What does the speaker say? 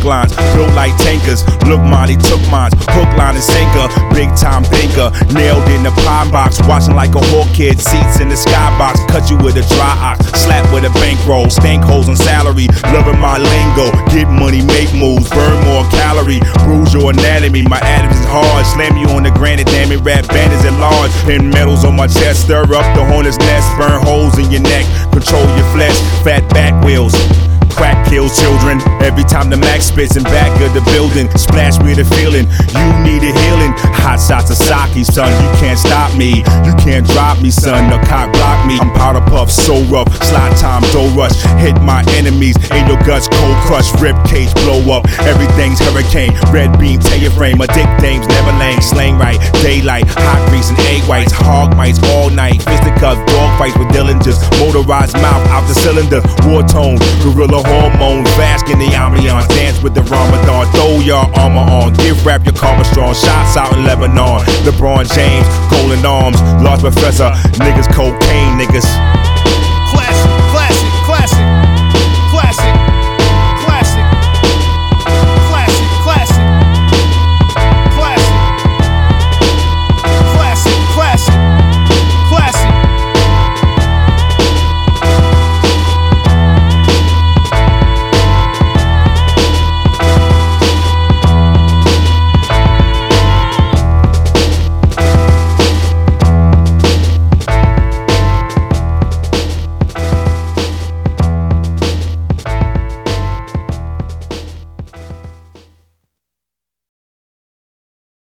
hook lines, built like tankers. Look, Monty took mines, hook, line, and sinker. Big time thinker, nailed in the pine box. Watching like a whore kid, seats in the skybox. Cut you with a dry ox, slap with a bankroll. Stank holes on salary, loving my lingo. Get money, make moves, burn more calorie. Bruise your anatomy, my atoms is hard. Slam you on the granite, damn it, rap bandits at large. Pin medals on my chest, stir up the hornet's nest. Burn holes in your neck, control your flesh. Fat back wheels, crack kills children. Every time the Mac spits in back of the building, splash me the feeling, you need a healing. Hot shots of sake, son, you can't stop me. You can't drop me, son, the cock block me. I'm powder puff, so rough, slide time, dough rush. Hit my enemies, in your guts, cold crush. Rib cage, blow up, everything's hurricane. Red beam, tear your frame, addict dames, never lame. Slang right, daylight, hot grease and egg whites. Hog mites all night, fisticuffs, dog fights with Dillingers. Motorized mouth out the cylinder, war tone, gorilla hormone. Bask in the ambiance, dance with the Ramadan. Throw your armor on, give rap your karma strong. Shots out in Lebanon, LeBron James, Golden Arms, Large Professor. Niggas cocaine niggas. Classic.